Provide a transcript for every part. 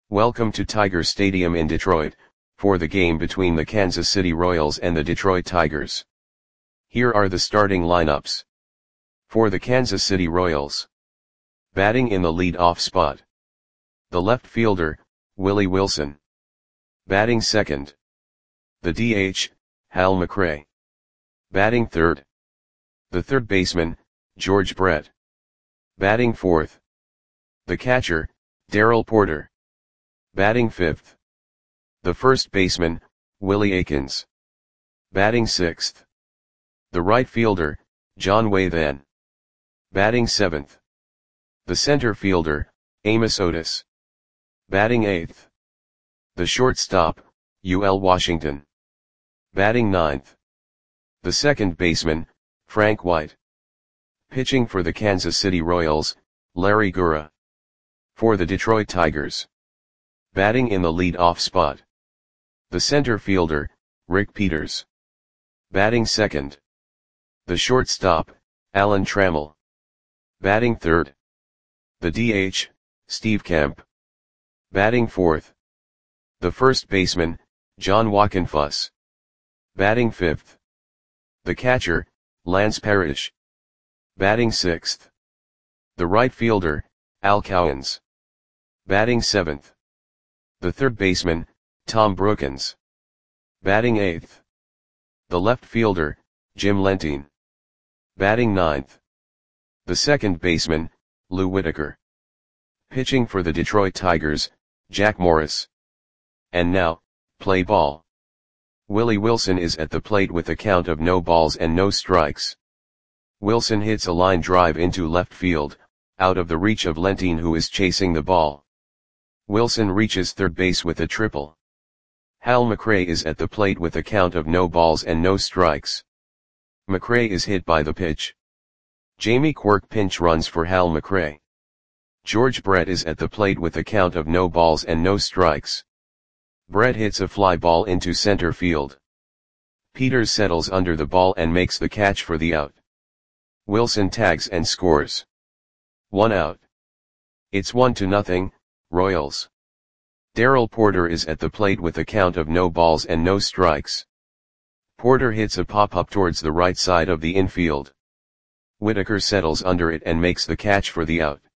Welcome to Tiger Stadium in Detroit, for the game between the Kansas City Royals and the Detroit Tigers. Here are the starting lineups. For the Kansas City Royals. Batting in the lead-off spot. The left fielder, Willie Wilson. Batting second. The DH, Hal McRae. Batting third. The third baseman, George Brett. Batting fourth. The catcher, Darrell Porter. Batting fifth. The first baseman, Willie Aikens. Batting sixth. The right fielder, John Wathan. Batting seventh. The center fielder, Amos Otis. Batting eighth. The shortstop, UL Washington. Batting ninth. The second baseman, Frank White. Pitching for the Kansas City Royals, Larry Gura. For the Detroit Tigers. Batting in the lead-off spot. The center fielder, Rick Peters. Batting second. The shortstop, Alan Trammell. Batting third. The DH, Steve Kemp. Batting fourth. The first baseman, John Wockenfuss. Batting fifth. The catcher, Lance Parrish. Batting sixth. The right fielder, Al Cowens. Batting seventh. The third baseman, Tom Brookens. Batting eighth. The left fielder, Jim Lentine. Batting ninth. The second baseman, Lou Whitaker. Pitching for the Detroit Tigers, Jack Morris. And now, play ball. Willie Wilson is at the plate with a count of no balls and no strikes. Wilson hits a line drive into left field, out of the reach of Lentine, who is chasing the ball. Wilson reaches third base with a triple. Hal McRae is at the plate with a count of no balls and no strikes. McRae is hit by the pitch. Jamie Quirk pinch runs for Hal McRae. George Brett is at the plate with a count of no balls and no strikes. Brett hits a fly ball into center field. Peters settles under the ball and makes the catch for the out. Wilson tags and scores. 1 out. It's 1-0, Royals. Darrell Porter is at the plate with a count of no balls and no strikes. Porter hits a pop-up towards the right side of the infield. Whitaker settles under it and makes the catch for the out.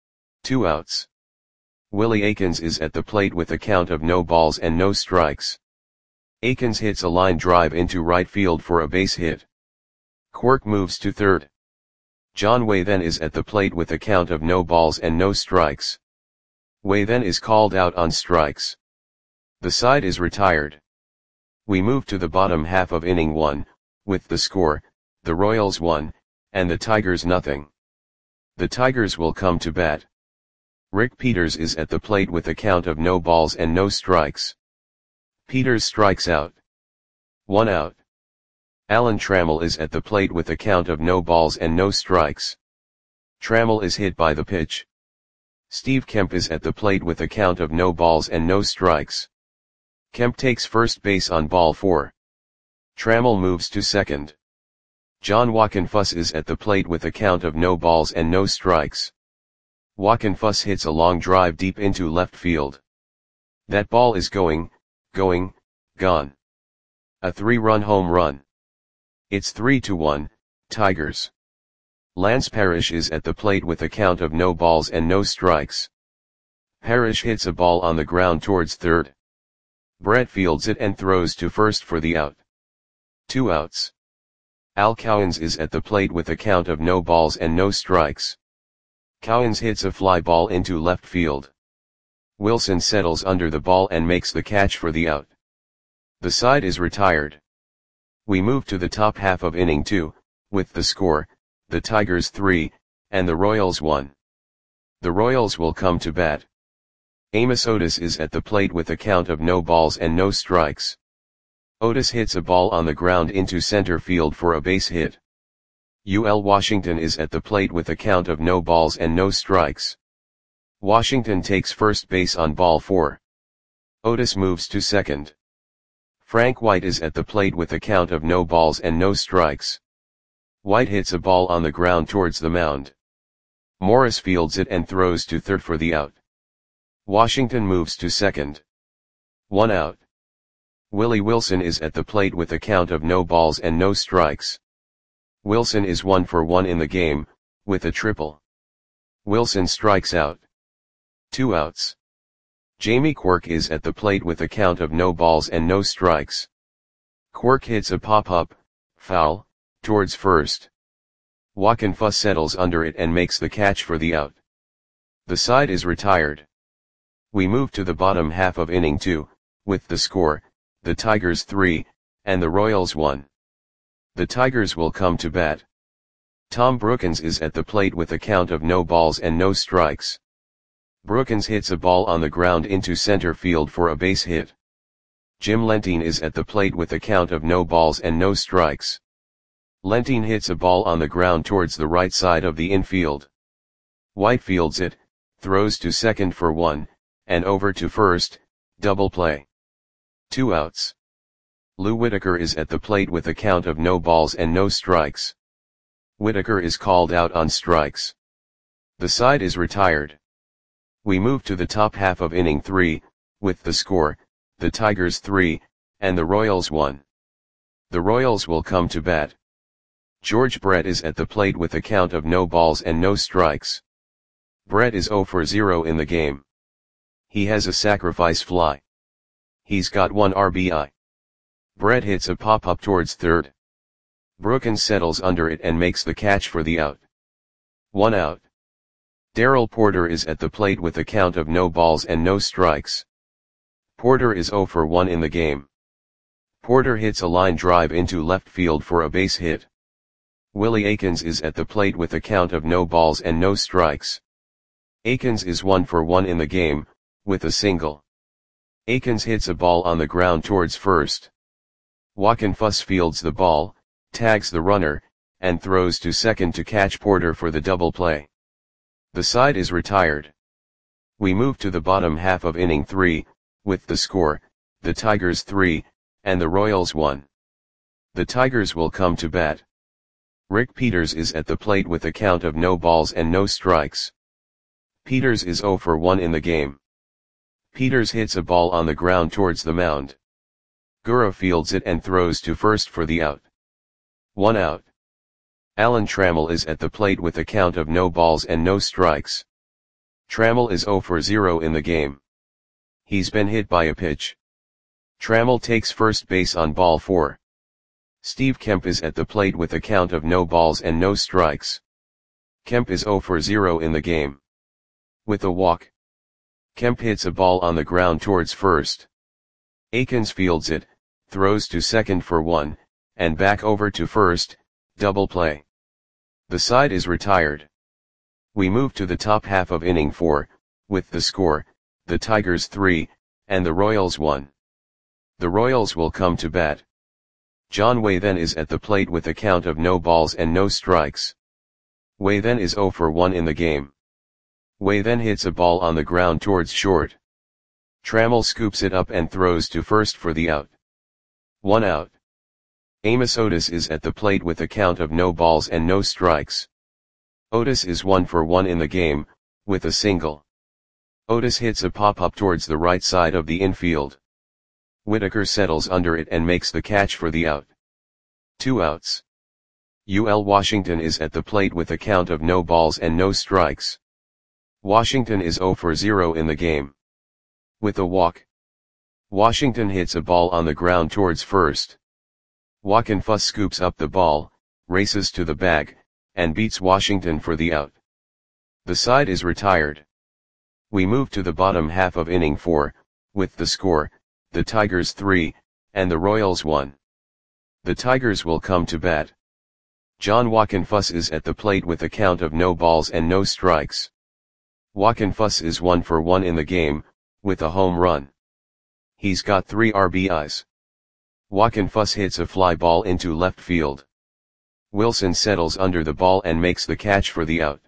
2 outs. Willie Aikens is at the plate with a count of no balls and no strikes. Aikens hits a line drive into right field for a base hit. Quirk moves to third. John Wathan is at the plate with a count of no balls and no strikes. Wathan is called out on strikes. The side is retired. We move to the bottom half of inning 1, with the score, the Royals 1, and the Tigers 0. The Tigers will come to bat. Rick Peters is at the plate with a count of no balls and no strikes. Peters strikes out. 1 out. Alan Trammell is at the plate with a count of no balls and no strikes. Trammell is hit by the pitch. Steve Kemp is at the plate with a count of no balls and no strikes. Kemp takes first base on ball 4. Trammell moves to second. John Wockenfuss is at the plate with a count of no balls and no strikes. Wockenfuss hits a long drive deep into left field. That ball is gone. A 3-run home run. It's 3-1, Tigers. Lance Parrish is at the plate with a count of no balls and no strikes. Parrish hits a ball on the ground towards third. Brett fields it and throws to first for the out. 2 outs. Al Cowens is at the plate with a count of no balls and no strikes. Cowens hits a fly ball into left field. Wilson settles under the ball and makes the catch for the out. The side is retired. We move to the top half of inning 2, with the score, the Tigers 3, and the Royals 1. The Royals will come to bat. Amos Otis is at the plate with a count of no balls and no strikes. Otis hits a ball on the ground into center field for a base hit. UL Washington is at the plate with a count of no balls and no strikes. Washington takes first base on ball 4. Otis moves to second. Frank White is at the plate with a count of no balls and no strikes. White hits a ball on the ground towards the mound. Morris fields it and throws to third for the out. Washington moves to second. 1 out. Willie Wilson is at the plate with a count of no balls and no strikes. Wilson is 1 for 1 in the game, with a triple. Wilson strikes out. 2 outs. Jamie Quirk is at the plate with a count of no balls and no strikes. Quirk hits a pop-up, foul, towards first. Joaquin Fuss settles under it and makes the catch for the out. The side is retired. We move to the bottom half of inning 2, with the score, the Tigers 3, and the Royals 1. The Tigers will come to bat. Tom Brookins is at the plate with a count of no balls and no strikes. Brookins hits a ball on the ground into center field for a base hit. Jim Lentine is at the plate with a count of no balls and no strikes. Lentine hits a ball on the ground towards the right side of the infield. White fields it, throws to second for 1, and over to first, double play. 2 outs. Lou Whitaker is at the plate with a count of no balls and no strikes. Whitaker is called out on strikes. The side is retired. We move to the top half of inning 3, with the score, the Tigers 3, and the Royals 1. The Royals will come to bat. George Brett is at the plate with a count of no balls and no strikes. Brett is 0 for 0 in the game. He has a sacrifice fly. He's got 1 RBI. Brett hits a pop-up towards third. Brookins settles under it and makes the catch for the out. 1 out. Darrell Porter is at the plate with a count of no balls and no strikes. Porter is 0 for 1 in the game. Porter hits a line drive into left field for a base hit. Willie Aikens is at the plate with a count of no balls and no strikes. Aikens is 1 for 1 in the game, with a single. Aikens hits a ball on the ground towards first. Joaquin Fuss fields the ball, tags the runner, and throws to second to catch Porter for the double play. The side is retired. We move to the bottom half of inning 3, with the score, the Tigers 3, and the Royals 1. The Tigers will come to bat. Rick Peters is at the plate with a count of no balls and no strikes. Peters is 0 for 1 in the game. Peters hits a ball on the ground towards the mound. Gura fields it and throws to first for the out. 1 out. Alan Trammell is at the plate with a count of no balls and no strikes. Trammell is 0 for 0 in the game. He's been hit by a pitch. Trammell takes first base on ball 4. Steve Kemp is at the plate with a count of no balls and no strikes. Kemp is 0 for 0 in the game. With a walk. Kemp hits a ball on the ground towards first. Aikens fields it, throws to second for 1, and back over to first, double play. The side is retired. We move to the top half of inning 4, with the score, the Tigers 3, and the Royals 1. The Royals will come to bat. John Wathen is at the plate with a count of no balls and no strikes. Wathen is 0 for 1 in the game. Wathen hits a ball on the ground towards short. Trammell scoops it up and throws to first for the out. 1 out. Amos Otis is at the plate with a count of no balls and no strikes. Otis is 1 for 1 in the game, with a single. Otis hits a pop-up towards the right side of the infield. Whitaker settles under it and makes the catch for the out. 2 outs. UL Washington is at the plate with a count of no balls and no strikes. Washington is 0 for 0 in the game. With a walk. Washington hits a ball on the ground towards first. Joaquin Fuss scoops up the ball, races to the bag, and beats Washington for the out. The side is retired. We move to the bottom half of inning 4, with the score, the Tigers 3, and the Royals 1. The Tigers will come to bat. John Joaquin Fuss is at the plate with a count of no balls and no strikes. Joaquin Fuss is 1 for 1 in the game, with a home run. He's got 3 RBIs. Joaquin Fuss hits a fly ball into left field. Wilson settles under the ball and makes the catch for the out.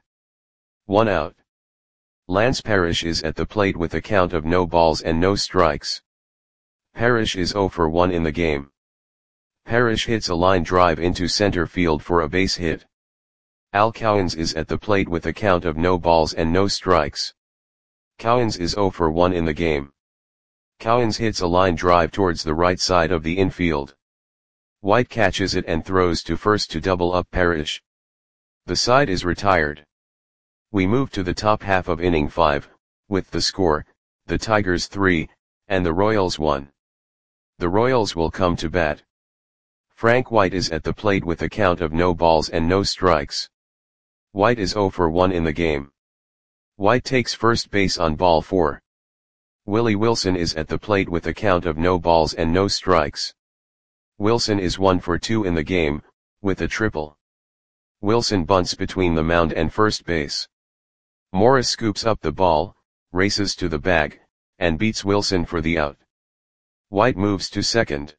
1 out. Lance Parrish is at the plate with a count of no balls and no strikes. Parrish is 0 for 1 in the game. Parrish hits a line drive into center field for a base hit. Al Cowens is at the plate with a count of no balls and no strikes. Cowens is 0 for 1 in the game. Cowens hits a line drive towards the right side of the infield. White catches it and throws to first to double up Parrish. The side is retired. We move to the top half of inning 5, with the score, the Tigers 3, and the Royals 1. The Royals will come to bat. Frank White is at the plate with a count of no balls and no strikes. White is 0 for 1 in the game. White takes first base on ball 4. Willie Wilson is at the plate with a count of no balls and no strikes. Wilson is 1 for 2 in the game, with a triple. Wilson bunts between the mound and first base. Morris scoops up the ball, races to the bag, and beats Wilson for the out. White moves to second.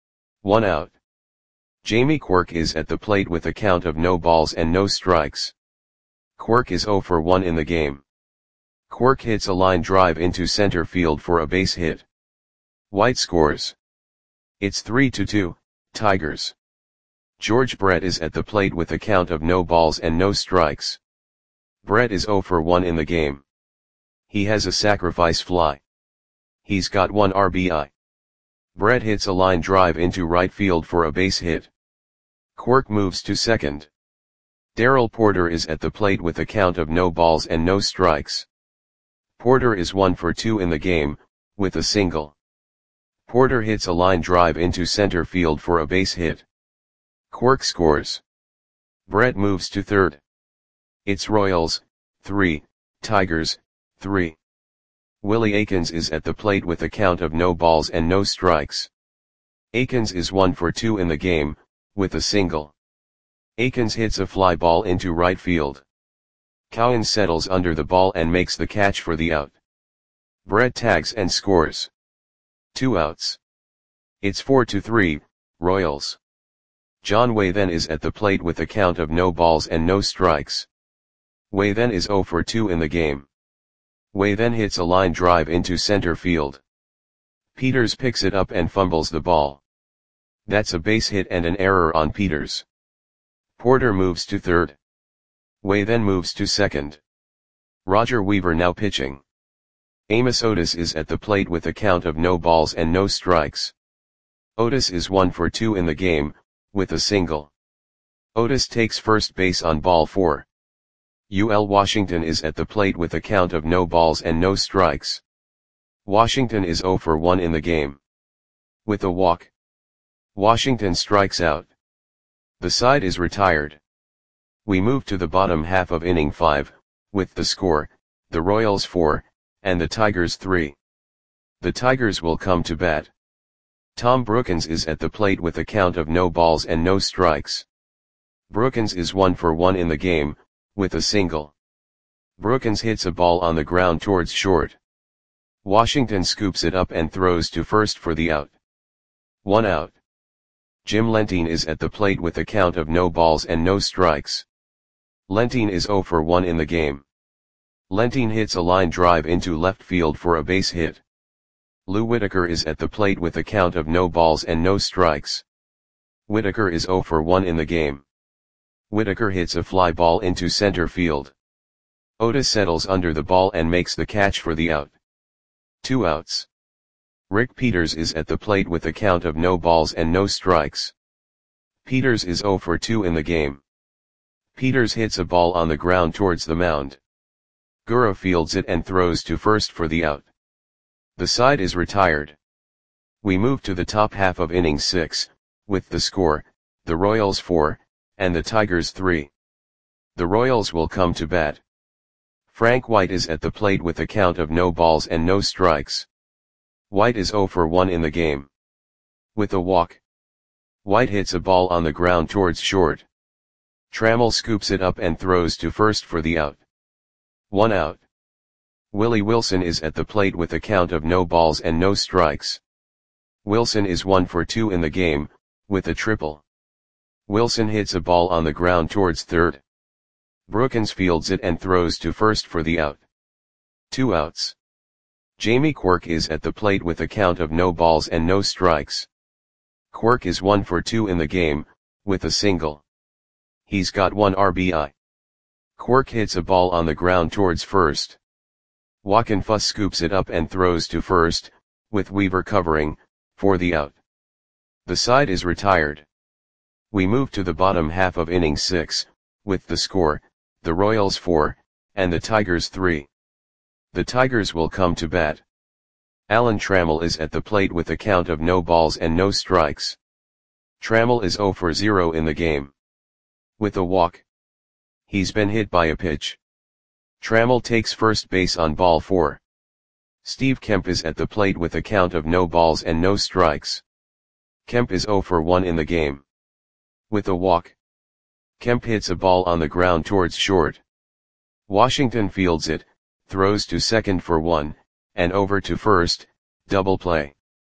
1 out. Jamie Quirk is at the plate with a count of no balls and no strikes. Quirk is 0 for 1 in the game. Quirk hits a line drive into center field for a base hit. White scores. It's 3-2, Tigers. George Brett is at the plate with a count of no balls and no strikes. Brett is 0 for 1 in the game. He has a sacrifice fly. He's got 1 RBI. Brett hits a line drive into right field for a base hit. Quirk moves to second. Darrell Porter is at the plate with a count of no balls and no strikes. Porter is 1 for 2 in the game, with a single. Porter hits a line drive into center field for a base hit. Quirk scores. Brett moves to third. It's Royals, 3, Tigers, 3. Willie Aikens is at the plate with a count of no balls and no strikes. Aikens is 1 for 2 in the game, with a single. Aikens hits a fly ball into right field. Cowens settles under the ball and makes the catch for the out. Brett tags and scores. 2 outs. It's 4-3, Royals. John Waythen is at the plate with a count of no balls and no strikes. Waythen is 0 for 2 in the game. Waythen hits a line drive into center field. Peters picks it up and fumbles the ball. That's a base hit and an error on Peters. Porter moves to third. Waythen moves to second. Roger Weaver now pitching. Amos Otis is at the plate with a count of no balls and no strikes. Otis is 1 for 2 in the game, with a single. Otis takes first base on ball 4. UL Washington is at the plate with a count of no balls and no strikes. Washington is 0 for 1 in the game. With a walk. Washington strikes out. The side is retired. We move to the bottom half of inning 5, with the score, the Royals 4, and the Tigers 3. The Tigers will come to bat. Tom Brookins is at the plate with a count of no balls and no strikes. Brookins is 1 for 1 in the game, with a single. Brookins hits a ball on the ground towards short. Washington scoops it up and throws to first for the out. 1 out. Jim Lentine is at the plate with a count of no balls and no strikes. Lentine is 0 for 1 in the game. Lentine hits a line drive into left field for a base hit. Lou Whitaker is at the plate with a count of no balls and no strikes. Whitaker is 0 for 1 in the game. Whitaker hits a fly ball into center field. Otis settles under the ball and makes the catch for the out. 2 outs. Rick Peters is at the plate with a count of no balls and no strikes. Peters is 0 for 2 in the game. Peters hits a ball on the ground towards the mound. Gura fields it and throws to first for the out. The side is retired. We move to the top half of inning 6, with the score, the Royals 4, and the Tigers 3. The Royals will come to bat. Frank White is at the plate with a count of no balls and no strikes. White is 0 for 1 in the game. With a walk. White hits a ball on the ground towards short. Trammell scoops it up and throws to first for the out. 1 out. Willie Wilson is at the plate with a count of no balls and no strikes. Wilson is 1 for 2 in the game, with a triple. Wilson hits a ball on the ground towards third. Brookins fields it and throws to first for the out. 2 outs. Jamie Quirk is at the plate with a count of no balls and no strikes. Quirk is 1 for 2 in the game, with a single. He's got 1 RBI. Quirk hits a ball on the ground towards first. Wockenfuss scoops it up and throws to first, with Weaver covering, for the out. The side is retired. We move to the bottom half of inning 6, with the score, the Royals 4, and the Tigers 3. The Tigers will come to bat. Alan Trammell is at the plate with a count of no balls and no strikes. Trammell is 0 for 0 in the game. With a walk. He's been hit by a pitch. Trammell takes first base on ball 4. Steve Kemp is at the plate with a count of no balls and no strikes. Kemp is 0 for 1 in the game. With a walk. Kemp hits a ball on the ground towards short. Washington fields it, throws to second for 1, and over to first, double play.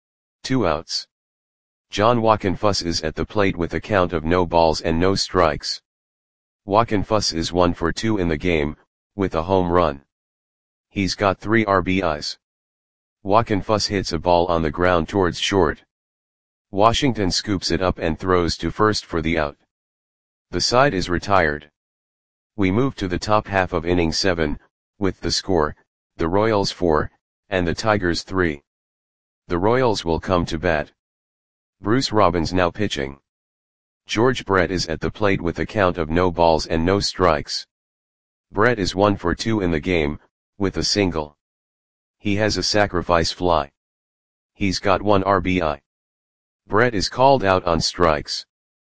2 outs. John Wockenfuss is at the plate with a count of no balls and no strikes. Wockenfuss is 1 for 2 in the game, with a home run. He's got 3 RBIs. Wockenfuss hits a ball on the ground towards short. Washington scoops it up and throws to first for the out. The side is retired. We move to the top half of inning 7, with the score, the Royals 4, and the Tigers 3. The Royals will come to bat. Bruce Robbins now pitching. George Brett is at the plate with a count of no balls and no strikes. Brett is 1 for 2 in the game, with a single. He has a sacrifice fly. He's got 1 RBI. Brett is called out on strikes.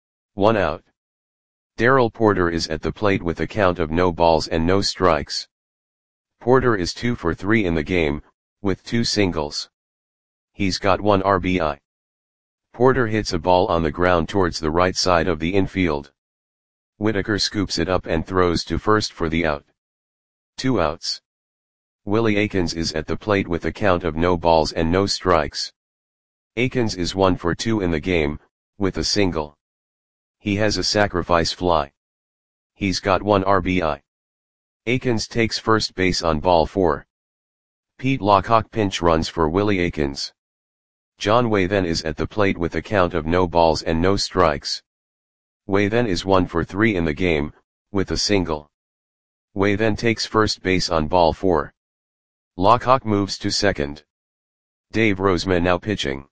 1 out. Darrell Porter is at the plate with a count of no balls and no strikes. Porter is 2 for 3 in the game, with 2 singles. He's got 1 RBI. Porter hits a ball on the ground towards the right side of the infield. Whitaker scoops it up and throws to first for the out. 2 outs. Willie Aikens is at the plate with a count of no balls and no strikes. Aikens is 1 for 2 in the game, with a single. He has a sacrifice fly. He's got 1 RBI. Aikens takes first base on ball 4. Pete Lockhart pinch runs for Willie Aikens. John Way then is at the plate with a count of no balls and no strikes. Way then is 1 for 3 in the game, with a single. Way then takes first base on ball 4. Lockhart moves to second. Dave Roseman now pitching.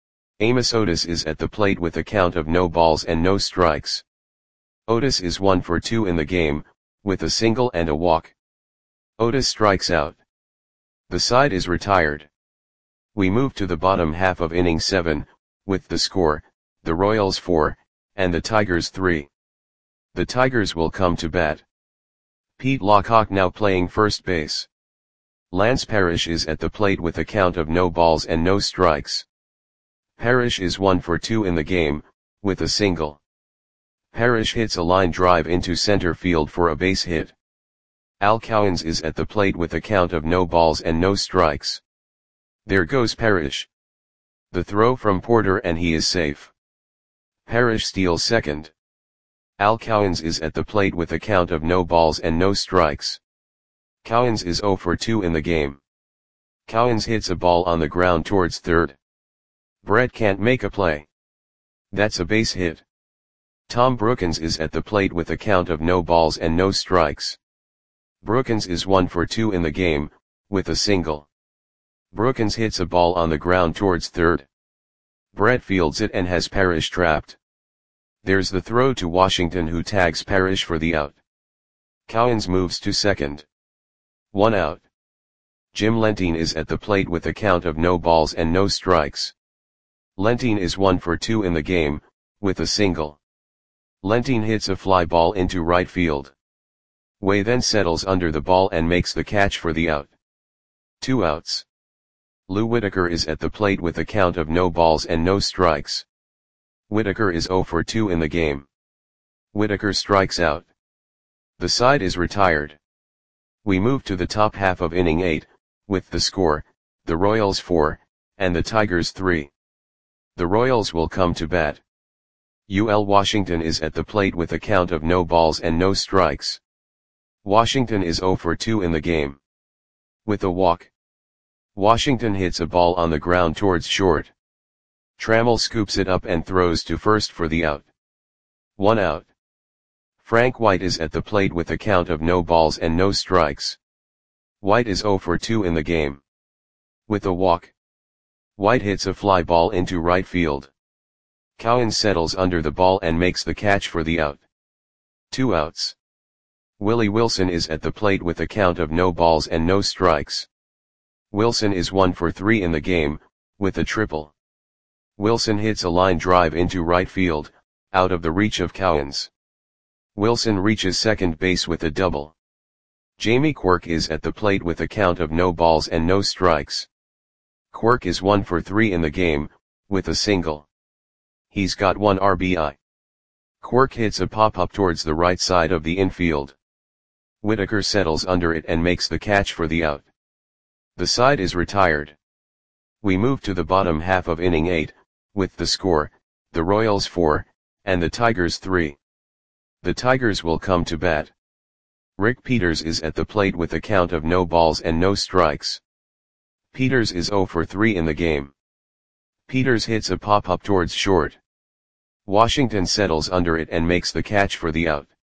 Amos Otis is at the plate with a count of no balls and no strikes. Otis is 1 for 2 in the game, with a single and a walk. Otis strikes out. The side is retired. We move to the bottom half of inning 7, with the score, the Royals 4, and the Tigers 3. The Tigers will come to bat. Pete Lockhart now playing first base. Lance Parrish is at the plate with a count of no balls and no strikes. Parrish is 1 for 2 in the game, with a single. Parrish hits a line drive into center field for a base hit. Al Cowens is at the plate with a count of no balls and no strikes. There goes Parrish. The throw from Porter and he is safe. Parrish steals second. Al Cowens is at the plate with a count of no balls and no strikes. Cowens is 0 for 2 in the game. Cowens hits a ball on the ground towards third. Brett can't make a play. That's a base hit. Tom Brookins is at the plate with a count of no balls and no strikes. Brookins is 1 for 2 in the game, with a single. Brookins hits a ball on the ground towards third. Brett fields it and has Parrish trapped. There's the throw to Washington, who tags Parrish for the out. Cowens moves to second. 1 out. Jim Lentine is at the plate with a count of no balls and no strikes. Lentine is 1 for 2 in the game, with a single. Lentine hits a fly ball into right field. Way then settles under the ball and makes the catch for the out. 2 outs. Lou Whitaker is at the plate with a count of no balls and no strikes. Whitaker is 0 for 2 in the game. Whitaker strikes out. The side is retired. We move to the top half of inning 8, with the score, the Royals 4, and the Tigers 3. The Royals will come to bat. UL Washington is at the plate with a count of no balls and no strikes. Washington is 0 for 2 in the game. With a walk. Washington hits a ball on the ground towards short. Trammell scoops it up and throws to first for the out. 1 out. Frank White is at the plate with a count of no balls and no strikes. White is 0 for 2 in the game. With a walk, White hits a fly ball into right field. Cowens settles under the ball and makes the catch for the out. 2 outs. Willie Wilson is at the plate with a count of no balls and no strikes. Wilson is 1 for 3 in the game, with a triple. Wilson hits a line drive into right field, out of the reach of Cowens. Wilson reaches second base with a double. Jamie Quirk is at the plate with a count of no balls and no strikes. Quirk is 1 for 3 in the game, with a single. He's got 1 RBI. Quirk hits a pop-up towards the right side of the infield. Whitaker settles under it and makes the catch for the out. The side is retired. We move to the bottom half of inning 8, with the score, the Royals 4, and the Tigers 3. The Tigers will come to bat. Rick Peters is at the plate with a count of no balls and no strikes. Peters is 0 for 3 in the game. Peters hits a pop-up towards short. Washington settles under it and makes the catch for the out.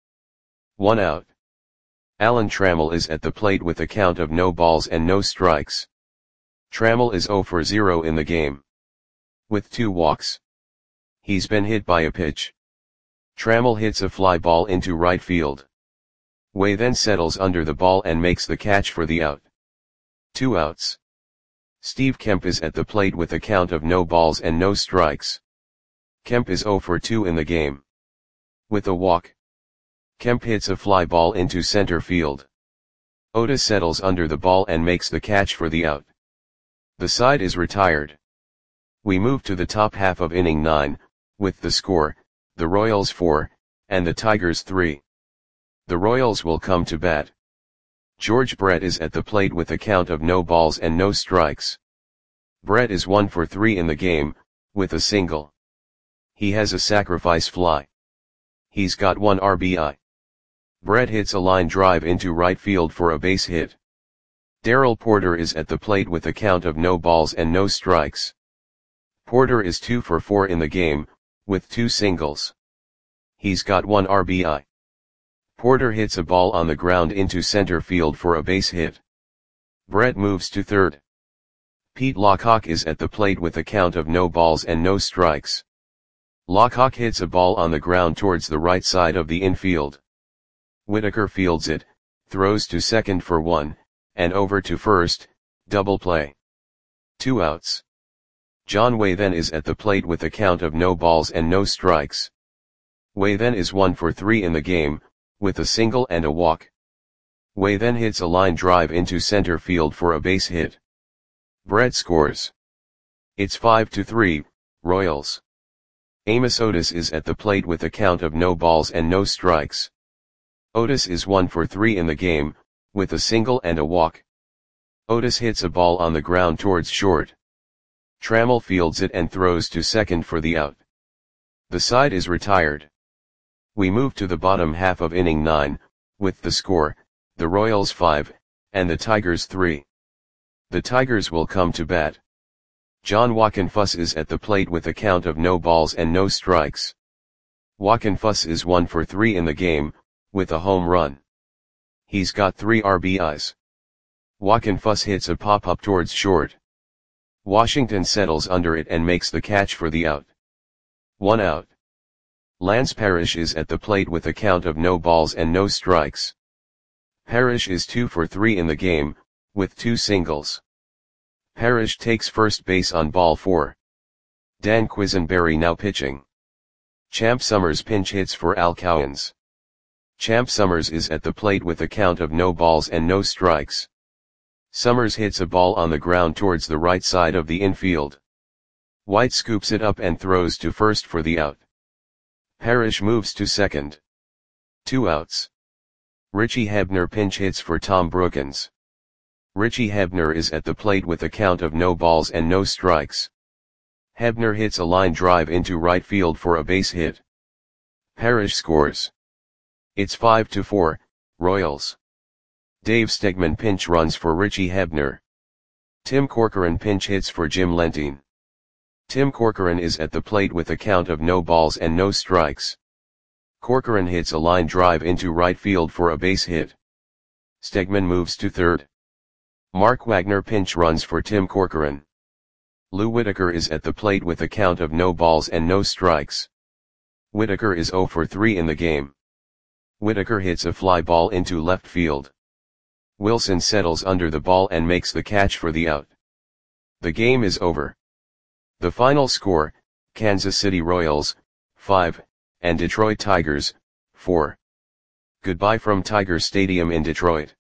1 out. Alan Trammell is at the plate with a count of no balls and no strikes. Trammell is 0 for 0 in the game. With 2 walks. He's been hit by a pitch. Trammell hits a fly ball into right field. Way then settles under the ball and makes the catch for the out. 2 outs. Steve Kemp is at the plate with a count of no balls and no strikes. Kemp is 0 for 2 in the game. With a walk, Kemp hits a fly ball into center field. Otis settles under the ball and makes the catch for the out. The side is retired. We move to the top half of inning 9, with the score, the Royals 4, and the Tigers 3. The Royals will come to bat. George Brett is at the plate with a count of no balls and no strikes. Brett is 1 for 3 in the game, with a single. He has a sacrifice fly. He's got 1 RBI. Brett hits a line drive into right field for a base hit. Darrell Porter is at the plate with a count of no balls and no strikes. Porter is 2 for 4 in the game, with 2 singles. He's got 1 RBI. Porter hits a ball on the ground into center field for a base hit. Brett moves to third. Pete Lockhart is at the plate with a count of no balls and no strikes. Lockhart hits a ball on the ground towards the right side of the infield. Whitaker fields it, throws to second for 1, and over to first, double play. 2 outs. John Way then is at the plate with a count of no balls and no strikes. Way then is 1 for 3 in the game, with a single and a walk. Way then hits a line drive into center field for a base hit. Brett scores. It's 5-3, Royals. Amos Otis is at the plate with a count of no balls and no strikes. Otis is 1 for 3 in the game, with a single and a walk. Otis hits a ball on the ground towards short. Trammell fields it and throws to second for the out. The side is retired. We move to the bottom half of inning 9, with the score, the Royals 5, and the Tigers 3. The Tigers will come to bat. John Wockenfuss is at the plate with a count of no balls and no strikes. Wockenfuss is 1 for 3 in the game, with a home run. He's got 3 RBIs. Wockenfuss hits a pop-up towards short. Washington settles under it and makes the catch for the out. 1 out. Lance Parrish is at the plate with a count of no balls and no strikes. Parrish is 2 for 3 in the game, with 2 singles. Parrish takes first base on ball 4. Dan Quisenberry now pitching. Champ Summers pinch hits for Al Cowens. Champ Summers is at the plate with a count of no balls and no strikes. Summers hits a ball on the ground towards the right side of the infield. White scoops it up and throws to first for the out. Parrish moves to second. 2 outs. Richie Hebner pinch hits for Tom Brookins. Richie Hebner is at the plate with a count of no balls and no strikes. Hebner hits a line drive into right field for a base hit. Parrish scores. It's 5-4, Royals. Dave Stegman pinch runs for Richie Hebner. Tim Corcoran pinch hits for Jim Lentine. Tim Corcoran is at the plate with a count of no balls and no strikes. Corcoran hits a line drive into right field for a base hit. Stegman moves to third. Mark Wagner pinch runs for Tim Corcoran. Lou Whitaker is at the plate with a count of no balls and no strikes. Whitaker is 0 for 3 in the game. Whitaker hits a fly ball into left field. Wilson settles under the ball and makes the catch for the out. The game is over. The final score, Kansas City Royals, 5, and Detroit Tigers, 4. Goodbye from Tiger Stadium in Detroit.